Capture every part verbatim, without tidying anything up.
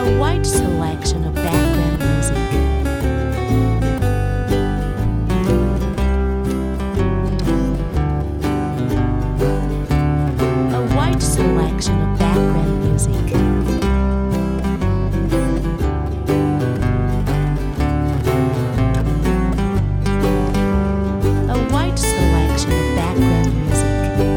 A wide selection of background music. A wide selection of background music. A wide selection of background music.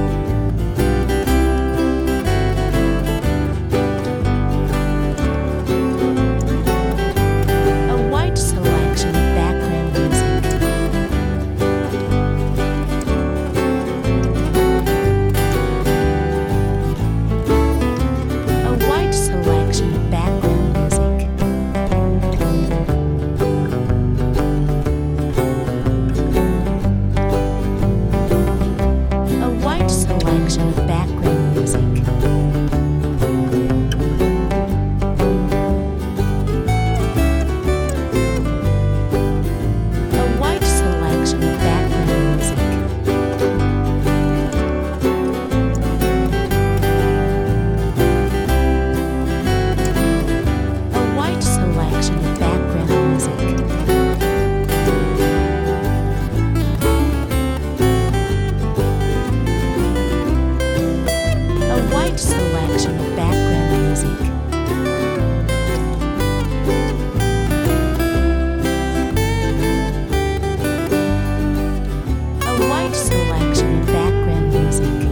Selection of background music. A wide selection of background music.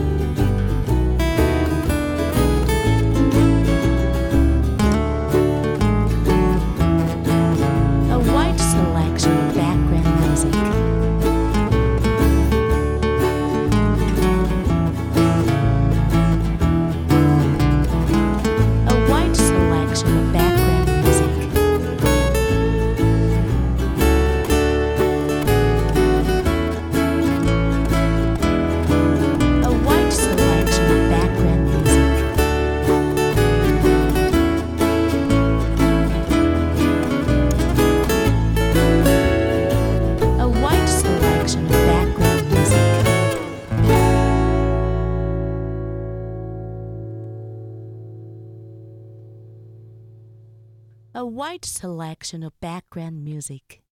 A wide selection of background music. A wide selection of background music.